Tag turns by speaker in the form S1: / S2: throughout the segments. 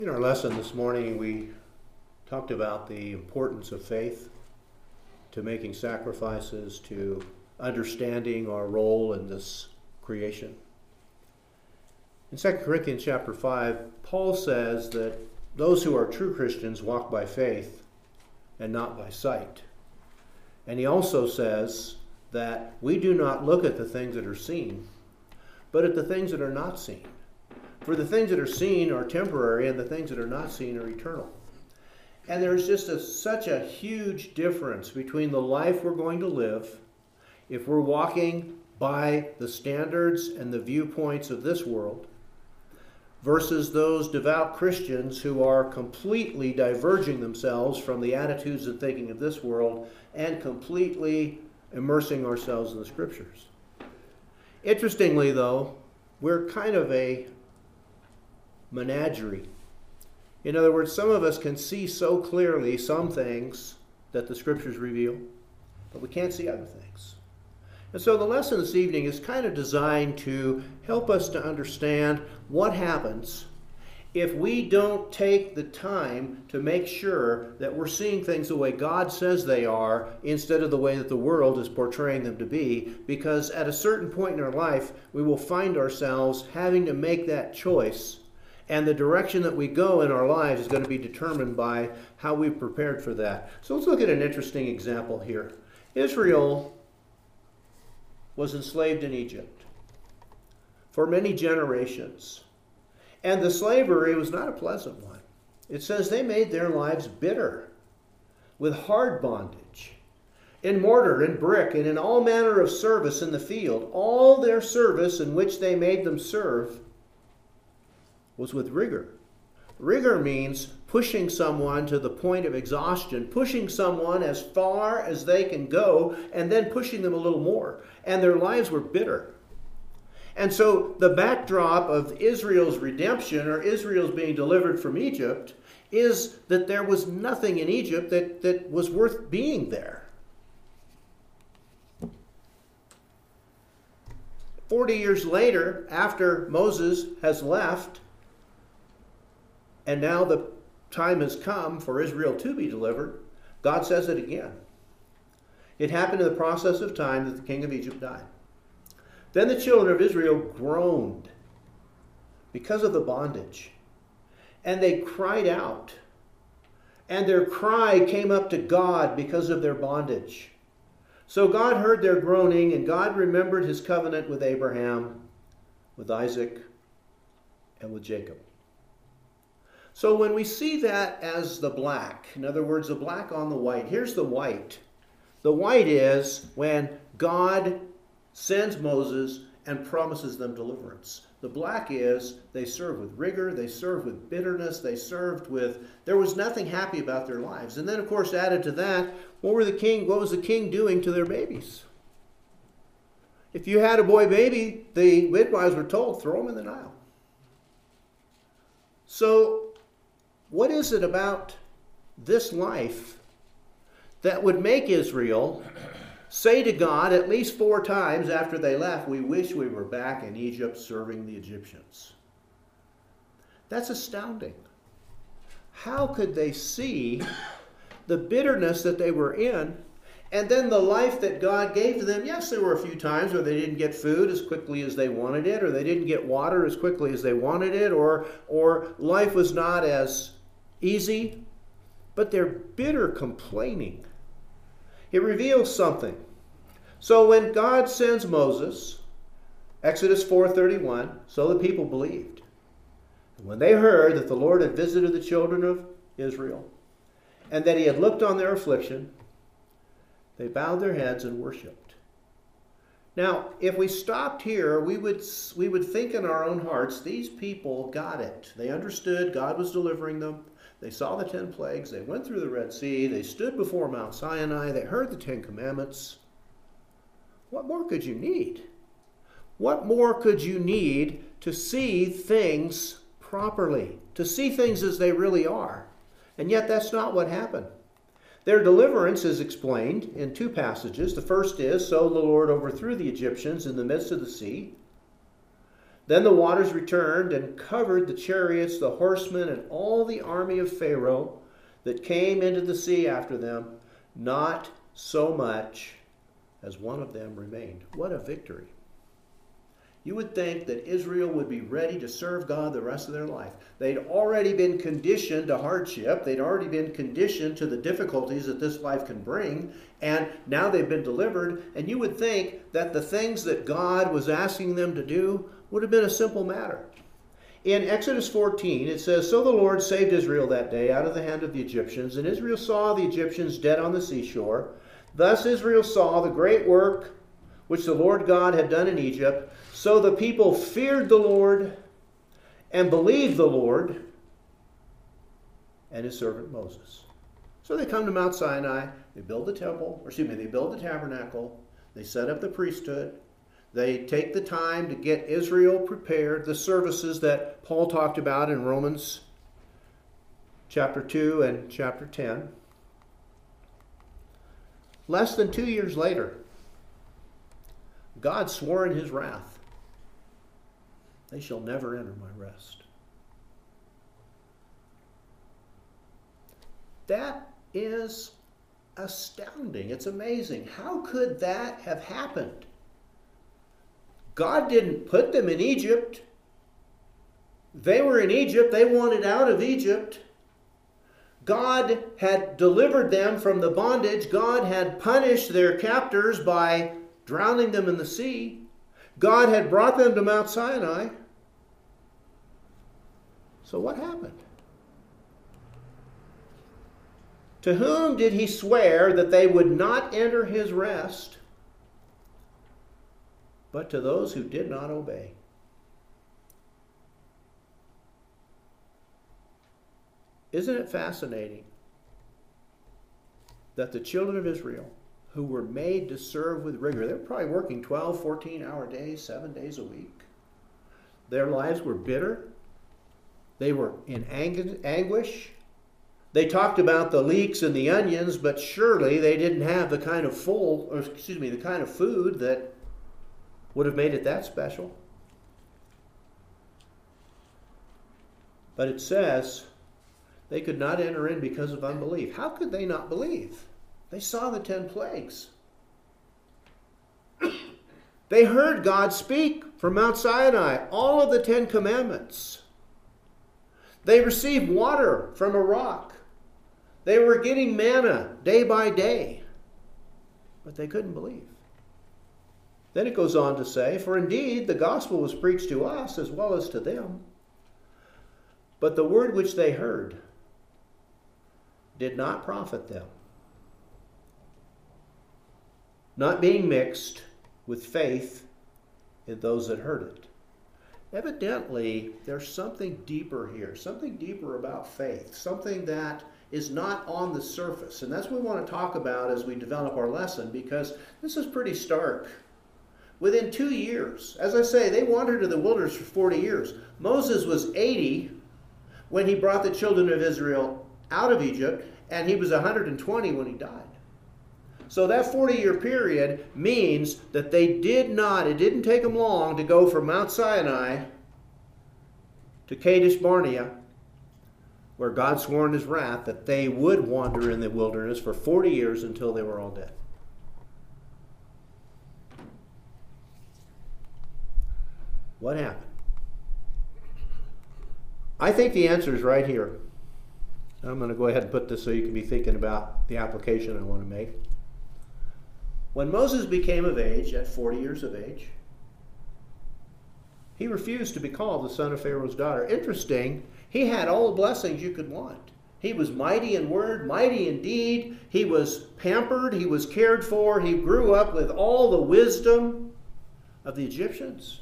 S1: In our lesson this morning, we talked about the importance of faith to making sacrifices, to understanding our role in this creation. In 2 Corinthians chapter 5, Paul says that those who are true Christians walk by faith and not by sight. And he also says that we do not look at the things that are seen, but at the things that are not seen. For the things that are seen are temporary, and the things that are not seen are eternal. And there's just such a huge difference between the life we're going to live if we're walking by the standards and the viewpoints of this world versus those devout Christians who are completely diverging themselves from the attitudes and thinking of this world and completely immersing ourselves in the Scriptures. Interestingly, though, we're kind of a menagerie. In other words, some of us can see so clearly some things that the Scriptures reveal, but we can't see other things. And so the lesson this evening is kind of designed to help us to understand what happens if we don't take the time to make sure that we're seeing things the way God says they are instead of the way that the world is portraying them to be, because at a certain point in our life, we will find ourselves having to make that choice. And the direction that we go in our lives is going to be determined by how we've prepared for that. So let's look at an interesting example here. Israel was enslaved in Egypt for many generations. And the slavery was not a pleasant one. It says they made their lives bitter with hard bondage, in mortar and brick, and in all manner of service in the field. All their service in which they made them serve was with rigor. Rigor means pushing someone to the point of exhaustion, pushing someone as far as they can go, and then pushing them a little more. And their lives were bitter. And so the backdrop of Israel's redemption, or Israel's being delivered from Egypt, is that there was nothing in Egypt that was worth being there. 40 years later, after Moses has left, and now the time has come for Israel to be delivered, God says it again. It happened in the process of time that the king of Egypt died. Then the children of Israel groaned because of the bondage, and they cried out, and their cry came up to God because of their bondage. So God heard their groaning, and God remembered his covenant with Abraham, with Isaac, and with Jacob. So when we see that as the black, in other words, the black on the white, here's the white. The white is when God sends Moses and promises them deliverance. The black is they serve with rigor, they serve with bitterness, there was nothing happy about their lives. And then, of course, added to that, what was the king doing to their babies? If you had a boy baby, the midwives were told, throw him in the Nile. So, what is it about this life that would make Israel say to God at least 4 times after they left, we wish we were back in Egypt serving the Egyptians? That's astounding. How could they see the bitterness that they were in, and then the life that God gave to them? Yes, there were a few times where they didn't get food as quickly as they wanted it, or they didn't get water as quickly as they wanted it, or life was not as easy, but their bitter complaining, it reveals something. So when God sends Moses, Exodus 4:31, so the people believed. And when they heard that the Lord had visited the children of Israel, and that he had looked on their affliction, they bowed their heads and worshipped. Now, if we stopped here, we would think in our own hearts, these people got it. They understood God was delivering them. They saw the 10 plagues. They went through the Red Sea. They stood before Mount Sinai. They heard the 10 commandments. What more could you need? What more could you need to see things properly, to see things as they really are? And yet that's not what happened. Their deliverance is explained in 2 passages. The first is, so the Lord overthrew the Egyptians in the midst of the sea. Then the waters returned and covered the chariots, the horsemen, and all the army of Pharaoh that came into the sea after them. Not so much as one of them remained. What a victory. You would think that Israel would be ready to serve God the rest of their life. They'd already been conditioned to hardship. They'd already been conditioned to the difficulties that this life can bring. And now they've been delivered. And you would think that the things that God was asking them to do would have been a simple matter. In Exodus 14, it says, So the Lord saved Israel that day out of the hand of the Egyptians, and Israel saw the Egyptians dead on the seashore. Thus Israel saw the great work which the Lord God had done in Egypt. So the people feared the Lord and believed the Lord and his servant Moses. So they come to Mount Sinai, they build the temple, they build the tabernacle, they set up the priesthood, they take the time to get Israel prepared, the services that Paul talked about in Romans chapter 2 and chapter 10. Less than 2 years later, God swore in his wrath, they shall never enter my rest. That is astounding. It's amazing. How could that have happened? God didn't put them in Egypt. They were in Egypt. They wanted out of Egypt. God had delivered them from the bondage. God had punished their captors by drowning them in the sea. God had brought them to Mount Sinai. So what happened? To whom did he swear that they would not enter his rest? But to those who did not obey. Isn't it fascinating that the children of Israel, who were made to serve with rigor, they were probably working 12, 14-hour days, 7 days a week. Their lives were bitter. They were in anguish. They talked about the leeks and the onions, but surely they didn't have the kind of the kind of food that would have made it that special. But it says they could not enter in because of unbelief. How could they not believe? They saw the 10 plagues. They heard God speak from Mount Sinai, all of the 10 commandments. They received water from a rock. They were getting manna day by day. But they couldn't believe. Then it goes on to say, For indeed the gospel was preached to us as well as to them. But the word which they heard did not profit them, not being mixed with faith in those that heard it. Evidently, there's something deeper here, something deeper about faith, something that is not on the surface. And that's what we want to talk about as we develop our lesson, because this is pretty stark. Within 2 years, as I say, they wandered in the wilderness for 40 years. Moses was 80 when he brought the children of Israel out of Egypt, and he was 120 when he died. So that 40-year period means that it didn't take them long to go from Mount Sinai to Kadesh Barnea, where God swore in his wrath that they would wander in the wilderness for 40 years until they were all dead. What happened? I think the answer is right here. I'm going to go ahead and put this so you can be thinking about the application I want to make. When Moses became of age, at 40 years of age, he refused to be called the son of Pharaoh's daughter. Interesting, he had all the blessings you could want. He was mighty in word, mighty in deed. He was pampered, he was cared for. He grew up with all the wisdom of the Egyptians.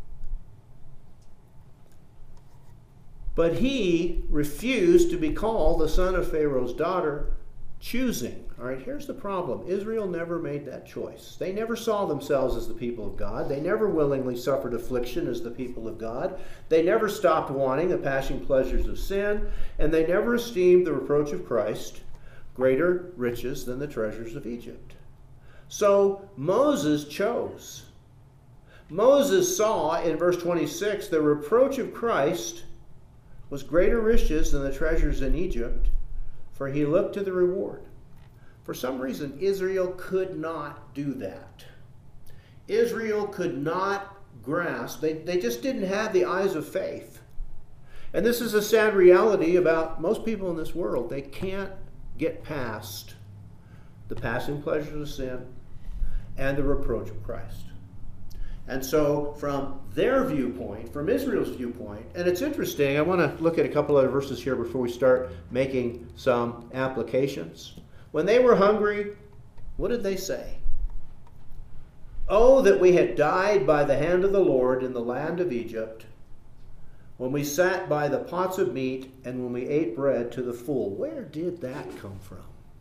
S1: But he refused to be called the son of Pharaoh's daughter, choosing. All right, here's the problem. Israel never made that choice. They never saw themselves as the people of God. They never willingly suffered affliction as the people of God. They never stopped wanting the passing pleasures of sin, and they never esteemed the reproach of Christ greater riches than the treasures of Egypt. So Moses chose. Moses saw in verse 26, the reproach of Christ was greater riches than the treasures in Egypt, for he looked to the reward. For some reason, Israel could not do that. Israel could not grasp. They just didn't have the eyes of faith. And this is a sad reality about most people in this world. They can't get past the passing pleasures of sin and the reproach of Christ. And so from their viewpoint, from Israel's viewpoint, and it's interesting, I want to look at a couple other verses here before we start making some applications. When they were hungry, what did they say? Oh, that we had died by the hand of the Lord in the land of Egypt, when we sat by the pots of meat and when we ate bread to the full. Where did that come from?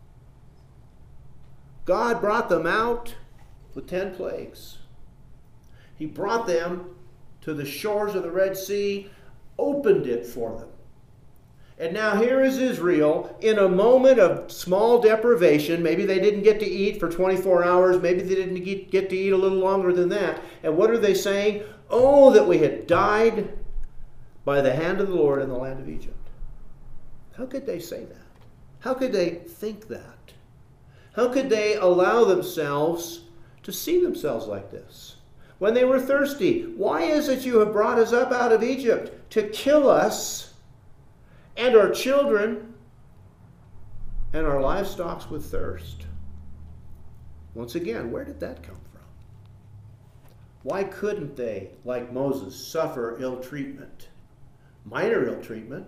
S1: God brought them out with 10 plagues. He brought them to the shores of the Red Sea, opened it for them. And now here is Israel in a moment of small deprivation. Maybe they didn't get to eat for 24 hours. Maybe they didn't get to eat a little longer than that. And what are they saying? Oh, that we had died by the hand of the Lord in the land of Egypt. How could they say that? How could they think that? How could they allow themselves to see themselves like this? When they were thirsty, why is it you have brought us up out of Egypt to kill us and our children and our livestock with thirst? Once again, where did that come from? Why couldn't they, like Moses, suffer ill treatment? Minor ill treatment,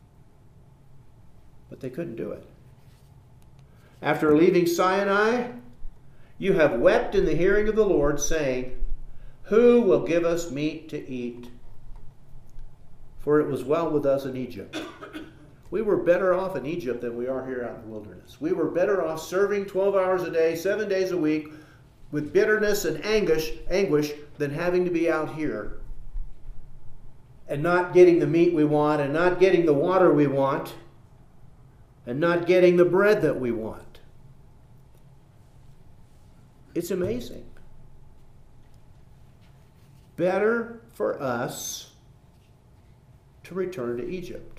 S1: but they couldn't do it. After leaving Sinai, you have wept in the hearing of the Lord, saying, who will give us meat to eat? For it was well with us in Egypt. We were better off in Egypt than we are here out in the wilderness. We were better off serving 12 hours a day, 7 days a week, with bitterness and anguish than having to be out here and not getting the meat we want, and not getting the water we want, and not getting the bread that we want. It's amazing. Better for us to return to Egypt.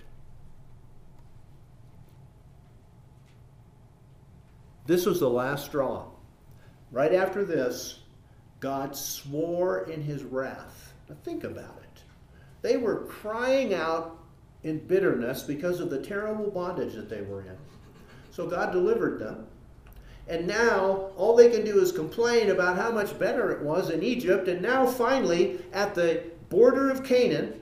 S1: This was the last straw. Right after this, God swore in his wrath. Now think about it. They were crying out in bitterness because of the terrible bondage that they were in. So God delivered them. And now all they can do is complain about how much better it was in Egypt. And now finally, at the border of Canaan,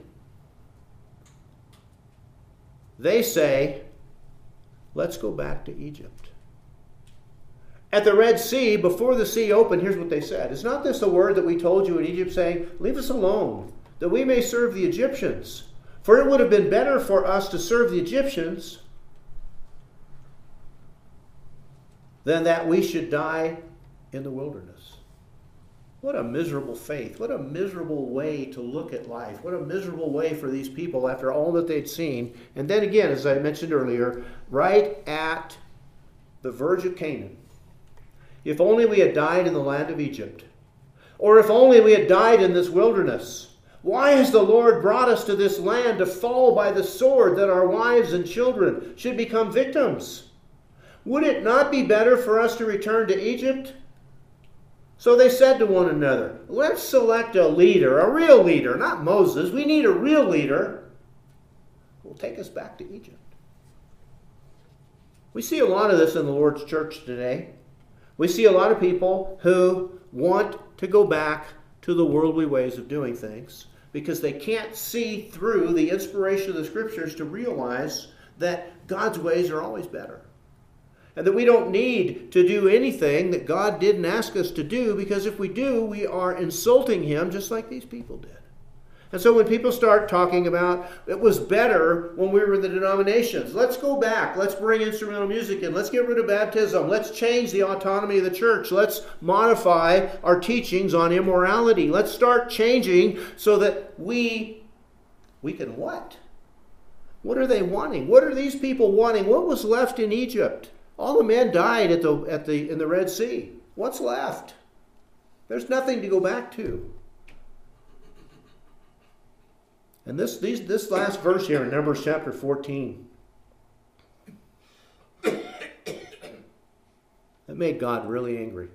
S1: they say, let's go back to Egypt. At the Red Sea, before the sea opened, here's what they said. Is not this the word that we told you in Egypt, saying, leave us alone, that we may serve the Egyptians? For it would have been better for us to serve the Egyptians than that we should die in the wilderness. What a miserable faith. What a miserable way to look at life. What a miserable way for these people after all that they'd seen. And then again, as I mentioned earlier, right at the verge of Canaan. If only we had died in the land of Egypt. Or if only we had died in this wilderness. Why has the Lord brought us to this land to fall by the sword, that our wives and children should become victims? Would it not be better for us to return to Egypt? So they said to one another, let's select a leader, a real leader, not Moses. We need a real leader who will take us back to Egypt. We see a lot of this in the Lord's church today. We see a lot of people who want to go back to the worldly ways of doing things because they can't see through the inspiration of the Scriptures to realize that God's ways are always better. And that we don't need to do anything that God didn't ask us to do, because if we do, we are insulting him just like these people did. And so when people start talking about it was better when we were in the denominations, let's go back, let's bring instrumental music in, let's get rid of baptism, let's change the autonomy of the church, let's modify our teachings on immorality, let's start changing so that we can what? What are they wanting? What are these people wanting? What was left in Egypt? All the men died in the Red Sea. What's left? There's nothing to go back to. And this last verse here in Numbers chapter 14, that made God really angry.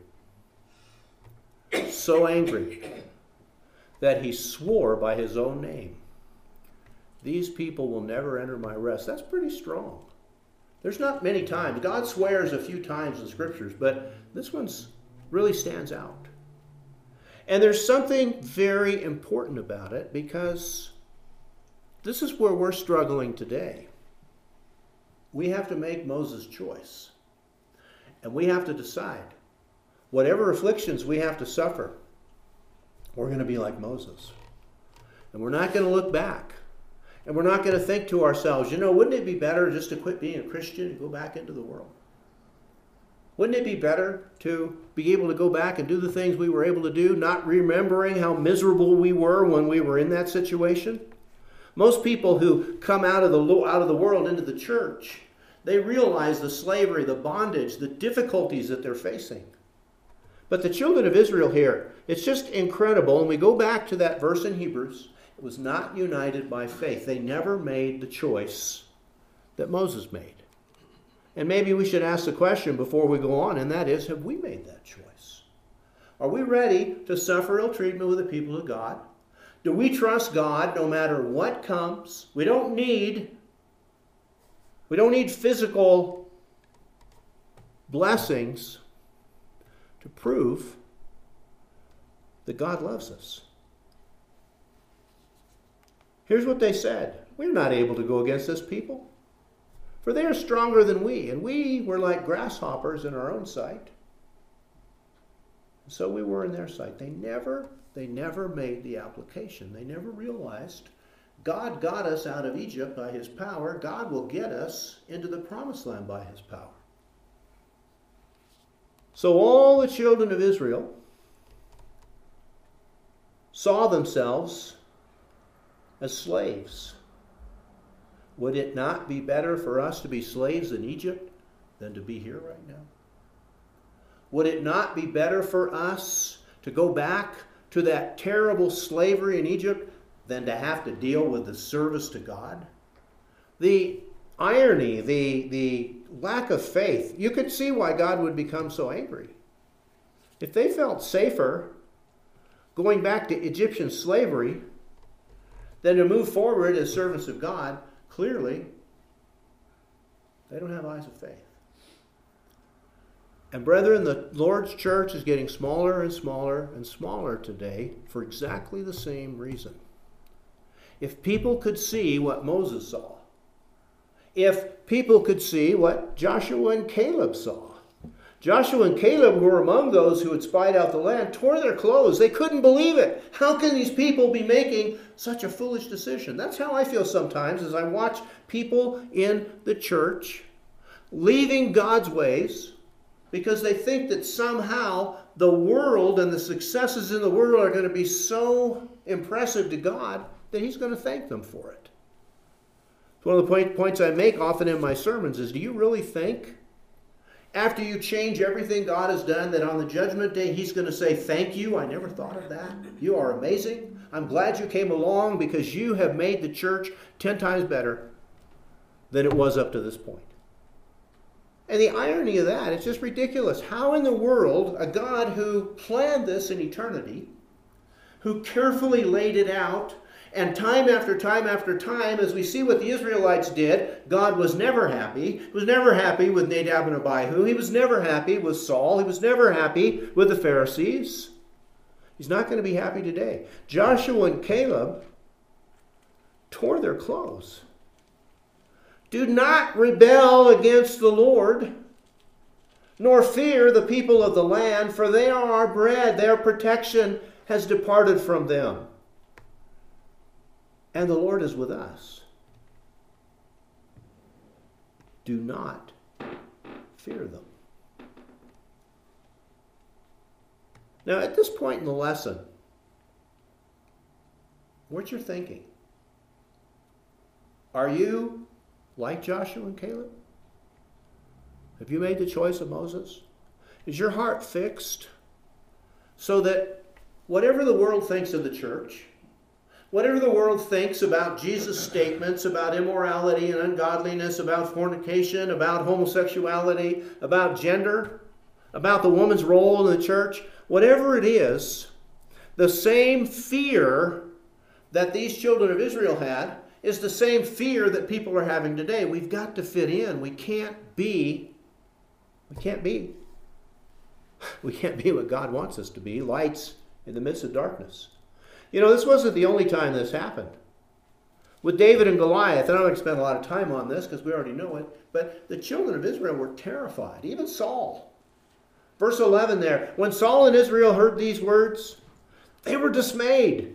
S1: So angry that he swore by his own name, "These people will never enter my rest." That's pretty strong. There's not many times. God swears a few times in scriptures, but this one's really stands out. And there's something very important about it, because this is where we're struggling today. We have to make Moses' choice. And we have to decide, whatever afflictions we have to suffer, we're going to be like Moses. And we're not going to look back. And we're not going to think to ourselves, wouldn't it be better just to quit being a Christian and go back into the world? Wouldn't it be better to be able to go back and do the things we were able to do, not remembering how miserable we were when we were in that situation? Most people who come out of the world into the church, they realize the slavery, the bondage, the difficulties that they're facing. But the children of Israel here, it's just incredible. And we go back to that verse in Hebrews. It was not united by faith. They never made the choice that Moses made. And maybe we should ask the question before we go on, and that is, have we made that choice? Are we ready to suffer ill treatment with the people of God? Do we trust God no matter what comes? We don't need physical blessings to prove that God loves us. Here's what they said: "We're not able to go against this people, for they are stronger than we, and we were like grasshoppers in our own sight." And so we were in their sight. They never made the application. They never realized God got us out of Egypt by his power. God will get us into the promised land by his power. So all the children of Israel saw themselves as slaves. Would it not be better for us to be slaves in Egypt than to be here right now? Would it not be better for us to go back to that terrible slavery in Egypt than to have to deal with the service to God? The irony, the lack of faith, you could see why God would become so angry. If they felt safer going back to Egyptian slavery than to move forward as servants of God, clearly they don't have eyes of faith. And brethren, the Lord's church is getting smaller and smaller and smaller today for exactly the same reason. If people could see what Moses saw, if people could see what Joshua and Caleb saw. Joshua and Caleb, who were among those who had spied out the land, tore their clothes. They couldn't believe it. How can these people be making such a foolish decision? That's how I feel sometimes as I watch people in the church leaving God's ways because they think that somehow the world and the successes in the world are going to be so impressive to God that he's going to thank them for it. One of the points I make often in my sermons is, do you really think after you change everything God has done that on the judgment day he's going to say, "Thank you, I never thought of that. You are amazing. I'm glad you came along because you have made the church 10 times better than it was up to this point." And the irony of that, it's just ridiculous. How in the world a God who planned this in eternity, who carefully laid it out, and time after time after time, as we see what the Israelites did, God was never happy. He was never happy with Nadab and Abihu. He was never happy with Saul. He was never happy with the Pharisees. He's not going to be happy today. Joshua and Caleb tore their clothes. Do not rebel against the Lord, nor fear the people of the land, for they are our bread. Their protection has departed from them. And the Lord is with us. Do not fear them. Now, at this point in the lesson, what's your thinking? Are you like Joshua and Caleb? Have you made the choice of Moses? Is your heart fixed so that whatever the world thinks of the church, Whatever the world thinks about Jesus' statements about immorality and ungodliness, about fornication, about homosexuality, about gender, about the woman's role in the church, whatever it is, the same fear that these children of Israel had is the same fear that people are having today. We've got to fit in. We can't be what God wants us to be, lights in the midst of darkness. You know, this wasn't the only time this happened. With David and Goliath, and I'm not going to spend a lot of time on this because we already know it, but the children of Israel were terrified, even Saul. Verse 11 there, when Saul and Israel heard these words, they were dismayed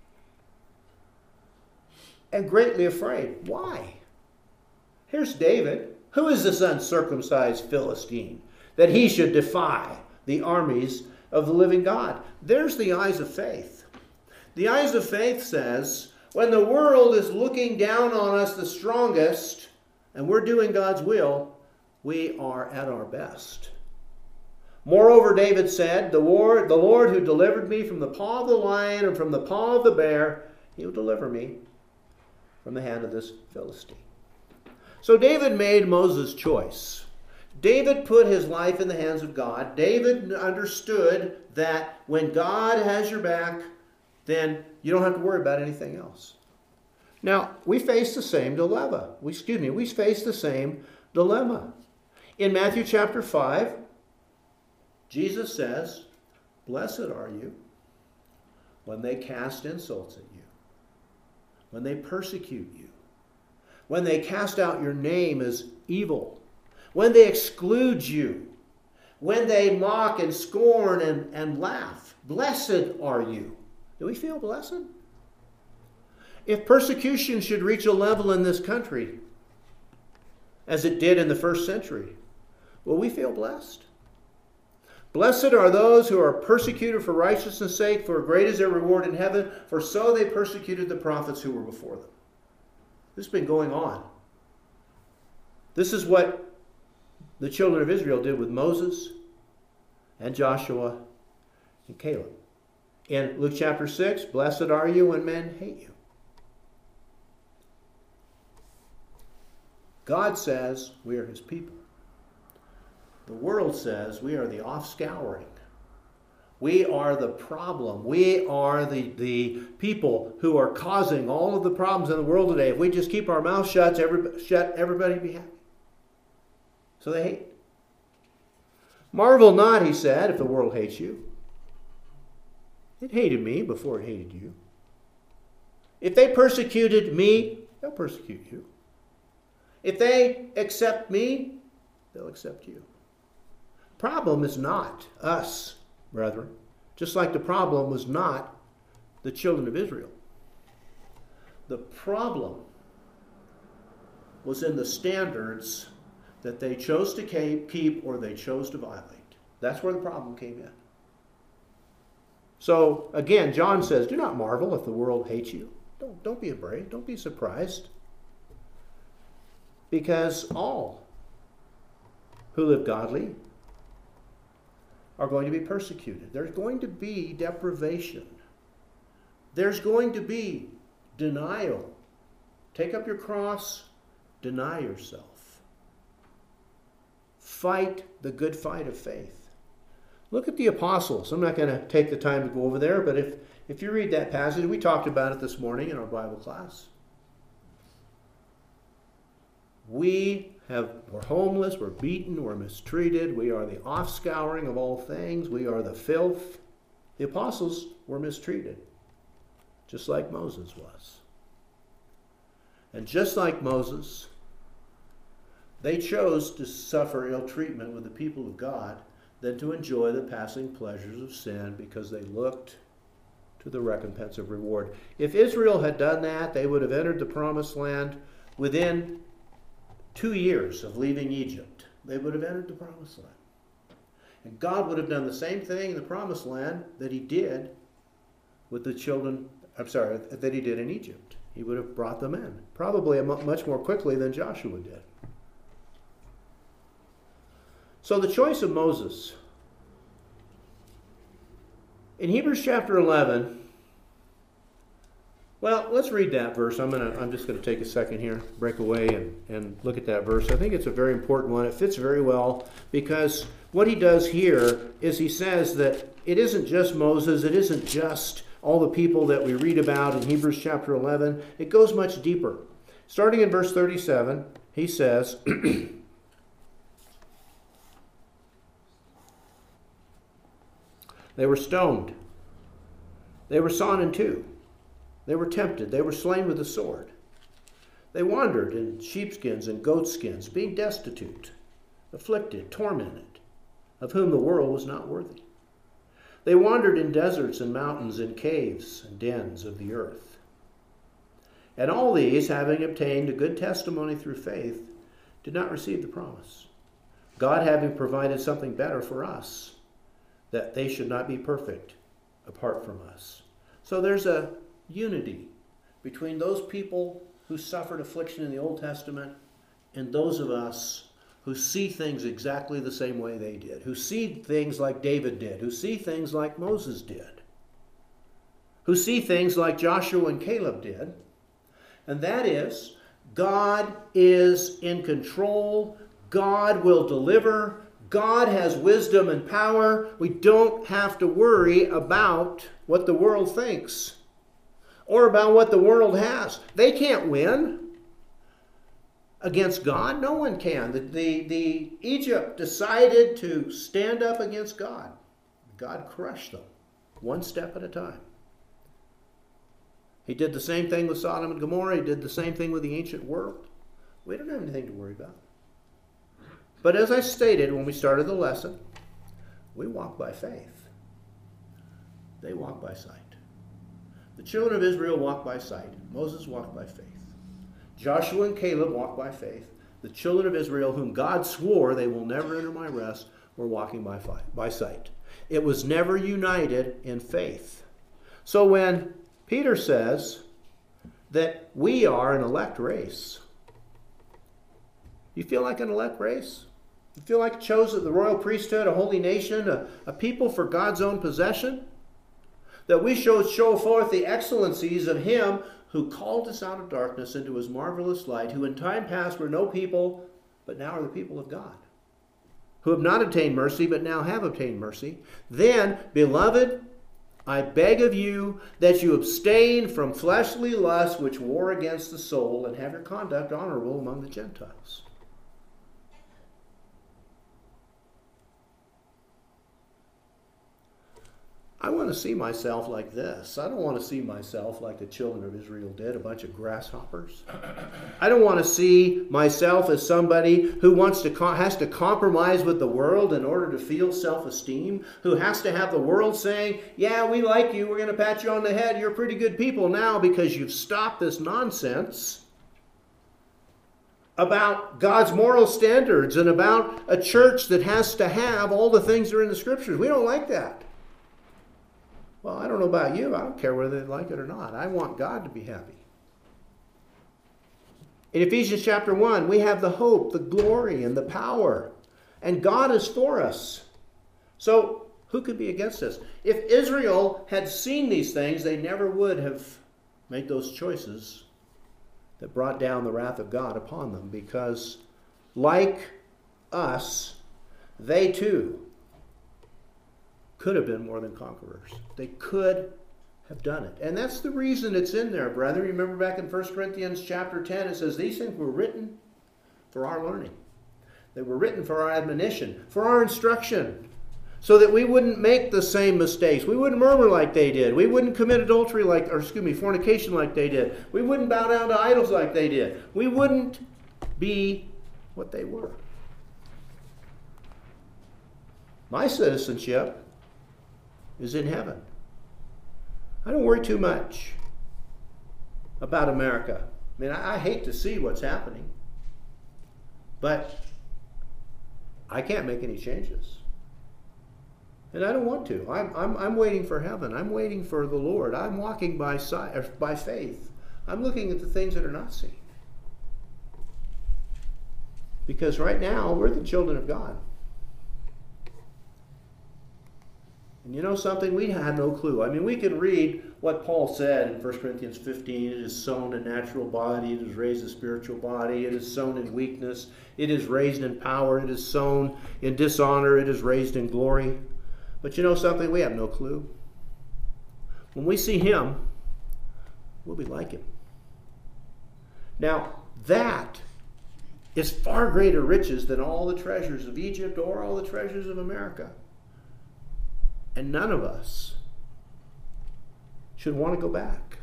S1: and greatly afraid. Why? Here's David. Who is this uncircumcised Philistine that he should defy the armies of the living God? There's the eyes of faith. The eyes of faith says, when the world is looking down on us the strongest, and we're doing God's will, we are at our best. Moreover, David said, the Lord who delivered me from the paw of the lion and from the paw of the bear, he will deliver me from the hand of this Philistine. So David made Moses' choice. David put his life in the hands of God. David understood that when God has your back, then you don't have to worry about anything else. Now, we face the same dilemma. We face the same dilemma. In Matthew chapter 5, Jesus says, blessed are you when they cast insults at you, when they persecute you, when they cast out your name as evil, when they exclude you, when they mock and scorn and laugh. Blessed are you. Do we feel blessed? If persecution should reach a level in this country, as it did in the first century, will we feel blessed? Blessed are those who are persecuted for righteousness' sake, for great is their reward in heaven, for so they persecuted the prophets who were before them. This has been going on. This is what the children of Israel did with Moses and Joshua and Caleb. In Luke chapter 6, blessed are you when men hate you. God says we are his people. The world says we are the offscouring. We are the problem. We are the people who are causing all of the problems in the world today. If we just keep our mouths shut, everybody be happy. So they hate. Marvel not, he said, if the world hates you. It hated me before it hated you. If they persecuted me, they'll persecute you. If they accept me, they'll accept you. Problem is not us, brethren, just like the problem was not the children of Israel. The problem was in the standards that they chose to keep or they chose to violate. That's where the problem came in. So, again, John says, do not marvel if the world hates you. Don't be afraid. Don't be surprised. Because all who live godly are going to be persecuted. There's going to be deprivation. There's going to be denial. Take up your cross, deny yourself. Fight the good fight of faith. Look at the apostles. I'm not going to take the time to go over there, but if you read that passage, we talked about it this morning in our Bible class. We're homeless, we're beaten, we're mistreated, we are the offscouring of all things, we are the filth. The apostles were mistreated, just like Moses was. And just like Moses, they chose to suffer ill treatment with the people of God than to enjoy the passing pleasures of sin because they looked to the recompense of reward. If Israel had done that, they would have entered the promised land within 2 years of leaving Egypt. They would have entered the promised land. And God would have done the same thing in the promised land that he did with the children, that he did in Egypt. He would have brought them in, probably much more quickly than Joshua did. So the choice of Moses. In Hebrews chapter 11, Well, let's read that verse. I'm just going to take a second here, break away and look at that verse. I think it's a very important one. It fits very well because what he does here is he says that it isn't just Moses, it isn't just all the people that we read about in Hebrews chapter 11. It goes much deeper. Starting in verse 37, he says, they were stoned. They were sawn in two. They were tempted. They were slain with the sword. They wandered in sheepskins and goatskins, being destitute, afflicted, tormented, of whom the world was not worthy. They wandered in deserts and mountains, in caves and dens of the earth. And all these, having obtained a good testimony through faith, did not receive the promise. God having provided something better for us, that they should not be perfect apart from us. So there's a unity between those people who suffered affliction in the Old Testament and those of us who see things exactly the same way they did, who see things like David did, who see things like Moses did, who see things like Joshua and Caleb did. And that is, God is in control. God will deliver. God has wisdom and power. We don't have to worry about what the world thinks or about what the world has. They can't win against God. No one can. The Egypt decided to stand up against God. God crushed them one step at a time. He did the same thing with Sodom and Gomorrah. He did the same thing with the ancient world. We don't have anything to worry about. But as I stated when we started the lesson, we walk by faith. They walk by sight. The children of Israel walked by sight. Moses walked by faith. Joshua and Caleb walked by faith. The children of Israel, whom God swore they will never enter my rest, were walking by sight. It was never united in faith. So when Peter says that we are an elect race, you feel like an elect race? You feel like chosen, the royal priesthood, a holy nation, a people for God's own possession? That we show forth the excellencies of him who called us out of darkness into his marvelous light, who in time past were no people, but now are the people of God, who have not obtained mercy, but now have obtained mercy. Then, beloved, I beg of you that you abstain from fleshly lusts which war against the soul, and have your conduct honorable among the Gentiles. I want to see myself like this. I don't want to see myself like the children of Israel did, a bunch of grasshoppers. I don't want to see myself as somebody who has to compromise with the world in order to feel self-esteem, who has to have the world saying, yeah, we like you, we're going to pat you on the head, you're pretty good people now because you've stopped this nonsense about God's moral standards and about a church that has to have all the things that are in the Scriptures. We don't like that. Well, I don't know about you. I don't care whether they like it or not. I want God to be happy. In Ephesians chapter 1, we have the hope, the glory, and the power. And God is for us. So, who could be against us? If Israel had seen these things, they never would have made those choices that brought down the wrath of God upon them. Because, like us, they too could have been more than conquerors. They could have done it. And that's the reason it's in there, brethren. Remember back in 1 Corinthians chapter 10, it says, these things were written for our learning. They were written for our admonition, for our instruction, so that we wouldn't make the same mistakes. We wouldn't murmur like they did. We wouldn't commit fornication like they did. We wouldn't bow down to idols like they did. We wouldn't be what they were. My citizenship is in heaven. I don't worry too much about America. I mean, I hate to see what's happening, but I can't make any changes. And I don't want to. I'm waiting for heaven. I'm waiting for the Lord. I'm walking by faith. I'm looking at the things that are not seen. Because right now, we're the children of God. And you know something? We had no clue. I mean, we can read what Paul said in 1 Corinthians 15. It is sown a natural body. It is raised a spiritual body. It is sown in weakness. It is raised in power. It is sown in dishonor. It is raised in glory. But you know something? We have no clue. When we see him, we'll be like him. Now, that is far greater riches than all the treasures of Egypt or all the treasures of America. And none of us should want to go back.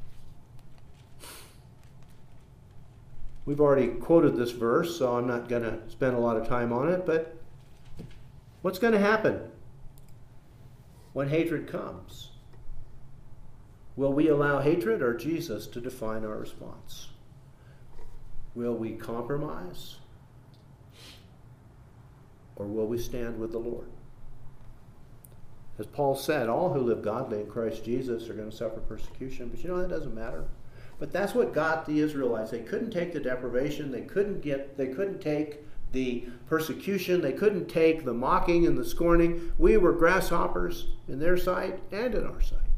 S1: We've already quoted this verse, so I'm not going to spend a lot of time on it, but what's going to happen when hatred comes? Will we allow hatred or Jesus to define our response? Will we compromise? Or will we stand with the Lord? As Paul said, all who live godly in Christ Jesus are going to suffer persecution. But you know, that doesn't matter. But that's what got the Israelites. They couldn't take the deprivation. They couldn't take the persecution. They couldn't take the mocking and the scorning. We were grasshoppers in their sight and in our sight.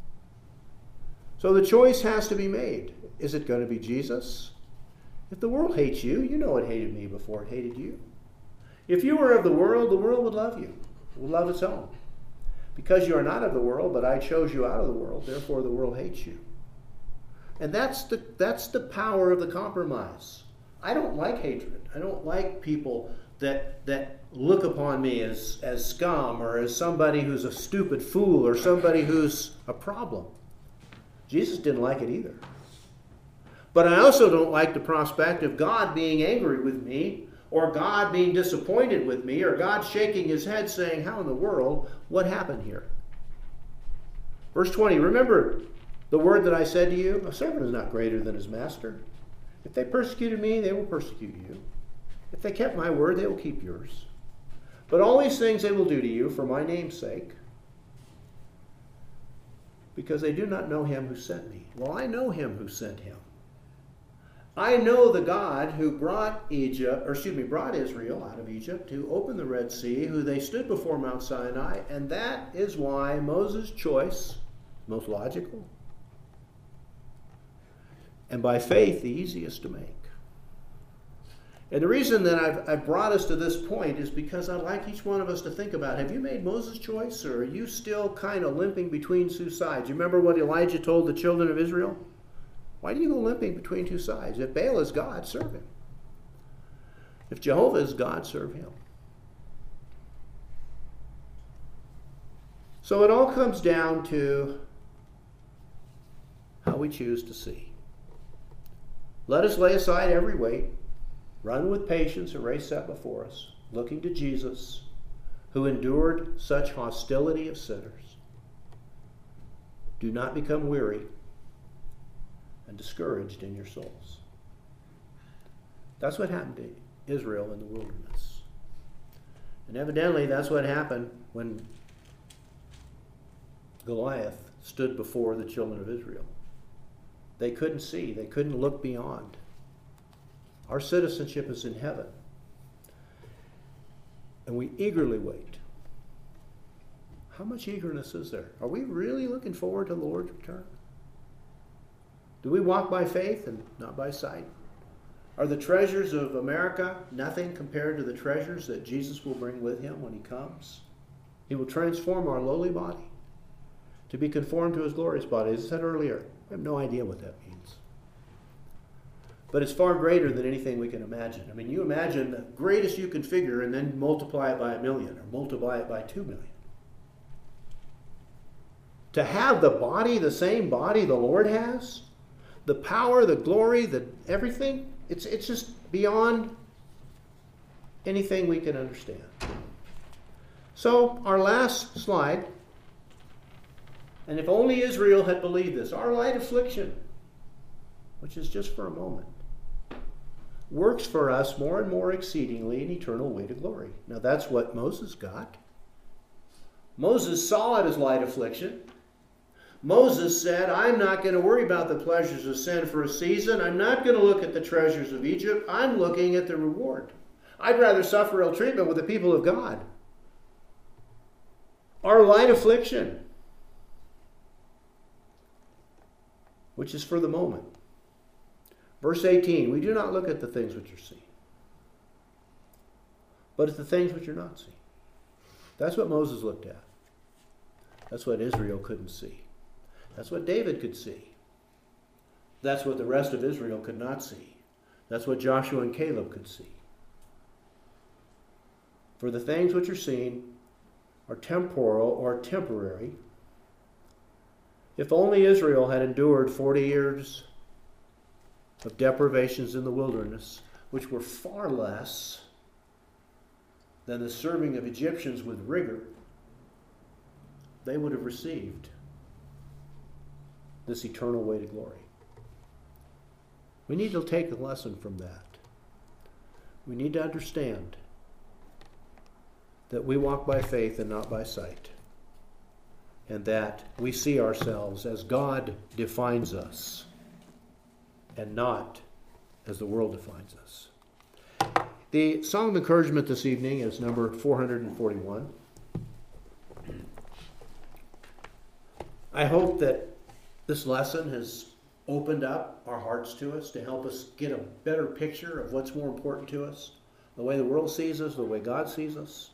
S1: So the choice has to be made. Is it going to be Jesus? If the world hates you, you know it hated me before it hated you. If you were of the world would love you. It would love its own. Because you are not of the world, but I chose you out of the world, therefore the world hates you. And that's the power of the compromise. I don't like hatred. I don't like people that look upon me as scum or as somebody who's a stupid fool or somebody who's a problem. Jesus didn't like it either. But I also don't like the prospect of God being angry with me, or God being disappointed with me, or God shaking his head saying, how in the world, what happened here? Verse 20, remember the word that I said to you, a servant is not greater than his master. If they persecuted me, they will persecute you. If they kept my word, they will keep yours. But all these things they will do to you for my name's sake, because they do not know him who sent me. Well, I know him who sent him. I know the God who brought Israel out of Egypt, who opened the Red Sea, who they stood before Mount Sinai, and that is why Moses' choice, most logical, and by faith, the easiest to make. And the reason that I've brought us to this point is because I'd like each one of us to think about, have you made Moses' choice, or are you still kind of limping between two sides? You remember what Elijah told the children of Israel? Why do you go limping between two sides? If Baal is God, serve him. If Jehovah is God, serve him. So it all comes down to how we choose to see. Let us lay aside every weight, run with patience a race set before us, looking to Jesus, who endured such hostility of sinners. Do not become weary and discouraged in your souls. That's what happened to Israel in the wilderness. And evidently that's what happened when Goliath stood before the children of Israel. They couldn't see. They couldn't look beyond. Our citizenship is in heaven. And we eagerly wait. How much eagerness is there? Are we really looking forward to the Lord's return? Do we walk by faith and not by sight? Are the treasures of America nothing compared to the treasures that Jesus will bring with him when he comes? He will transform our lowly body to be conformed to his glorious body. As I said earlier, I have no idea what that means. But it's far greater than anything we can imagine. I mean, you imagine the greatest you can figure and then multiply it by 1,000,000 or multiply it by 2,000,000. To have the body, the same body the Lord has, the power, the glory, the everything, it's just beyond anything we can understand. So, our last slide, and if only Israel had believed this, our light affliction, which is just for a moment, works for us more and more exceedingly an eternal way to glory. Now that's what Moses got. Moses saw it as light affliction. Moses said, I'm not going to worry about the pleasures of sin for a season. I'm not going to look at the treasures of Egypt. I'm looking at the reward. I'd rather suffer ill treatment with the people of God our light affliction, which is for the moment. Verse 18, we do not look at the things which are seen, but at the things which are not seen. That's what Moses looked at. That's what Israel couldn't see. That's what David could see. That's what the rest of Israel could not see. That's what Joshua and Caleb could see. For the things which are seen are temporal or temporary. If only Israel had endured 40 years of deprivations in the wilderness, which were far less than the serving of Egyptians with rigor, they would have received this eternal way to glory. We need to take a lesson from that. We need to understand that we walk by faith and not by sight, and that we see ourselves as God defines us and not as the world defines us. The song of encouragement this evening is number 441. I hope that this lesson has opened up our hearts to us to help us get a better picture of what's more important to us, the way the world sees us, the way God sees us,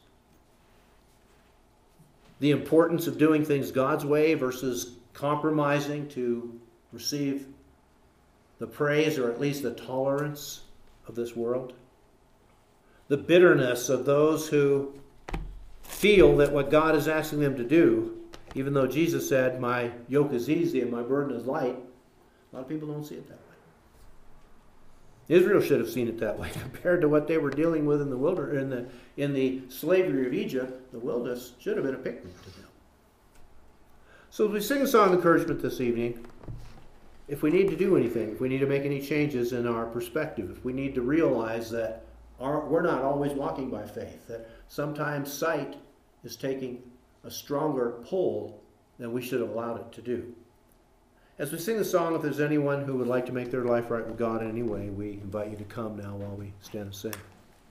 S1: the importance of doing things God's way versus compromising to receive the praise or at least the tolerance of this world, the bitterness of those who feel that what God is asking them to do, even though Jesus said, my yoke is easy and my burden is light, a lot of people don't see it that way. Israel should have seen it that way compared to what they were dealing with in the wilderness, in the slavery of Egypt. The wilderness should have been a picnic to them. So as we sing a song of encouragement this evening, if we need to do anything, if we need to make any changes in our perspective, if we need to realize that we're not always walking by faith, that sometimes sight is taking a stronger pull than we should have allowed it to do. As we sing the song, if there's anyone who would like to make their life right with God in any way, we invite you to come now while we stand and sing.